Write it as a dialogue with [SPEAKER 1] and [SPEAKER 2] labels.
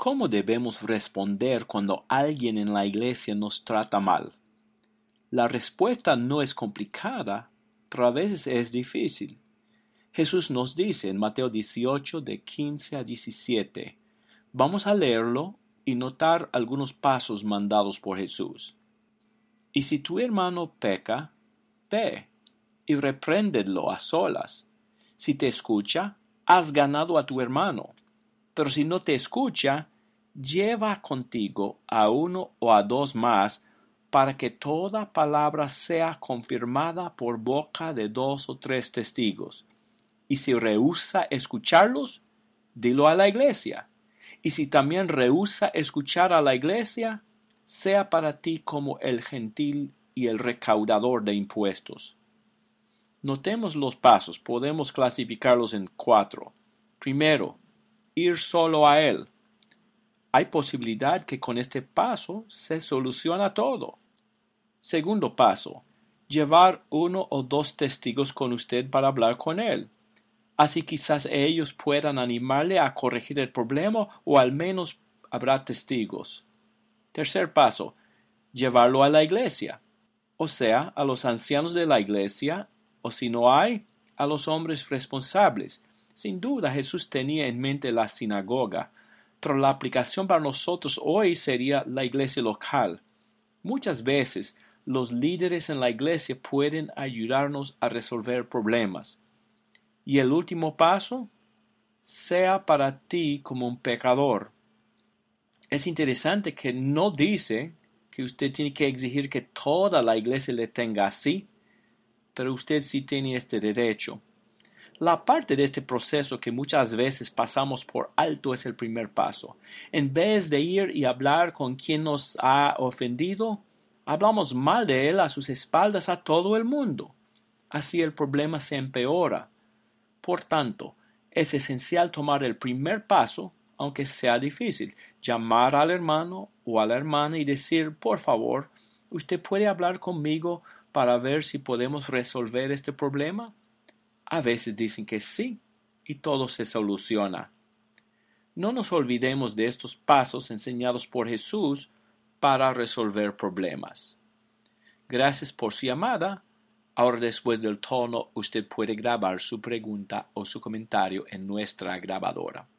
[SPEAKER 1] ¿Cómo debemos responder cuando alguien en la iglesia nos trata mal? La respuesta no es complicada, pero a veces es difícil. Jesús nos dice en Mateo 18, de 15 a 17. Vamos a leerlo y notar algunos pasos mandados por Jesús. Y si tu hermano peca, ve y repréndelo a solas. Si te escucha, has ganado a tu hermano. Pero si no te escucha, lleva contigo a uno o a dos más, para que toda palabra sea confirmada por boca de 2 o 3 testigos. Y si rehúsa escucharlos, dilo a la iglesia. Y si también rehúsa escuchar a la iglesia, sea para ti como el gentil y el recaudador de impuestos. Notemos los pasos, podemos clasificarlos en 4. Primero, ir solo a él. Hay posibilidad que con este paso se soluciona todo. Segundo paso, llevar 1 o 2 testigos con usted para hablar con él. Así quizás ellos puedan animarle a corregir el problema o al menos habrá testigos. Tercer paso, llevarlo a la iglesia, o sea, a los ancianos de la iglesia, o si no hay, a los hombres responsables. Sin duda Jesús tenía en mente la sinagoga, pero la aplicación para nosotros hoy sería la iglesia local. Muchas veces los líderes en la iglesia pueden ayudarnos a resolver problemas. Y el último paso, sea para ti como un pecador. Es interesante que no dice que usted tiene que exigir que toda la iglesia le tenga así, pero usted sí tiene este derecho. La parte de este proceso que muchas veces pasamos por alto es el primer paso. En vez de ir y hablar con quien nos ha ofendido, hablamos mal de él a sus espaldas a todo el mundo. Así el problema se empeora. Por tanto, es esencial tomar el primer paso, aunque sea difícil, llamar al hermano o a la hermana y decir, por favor, ¿usted puede hablar conmigo para ver si podemos resolver este problema? A veces dicen que sí, y todo se soluciona. No nos olvidemos de estos pasos enseñados por Jesús para resolver problemas. Gracias por su llamada. Ahora, después del tono, usted puede grabar su pregunta o su comentario en nuestra grabadora.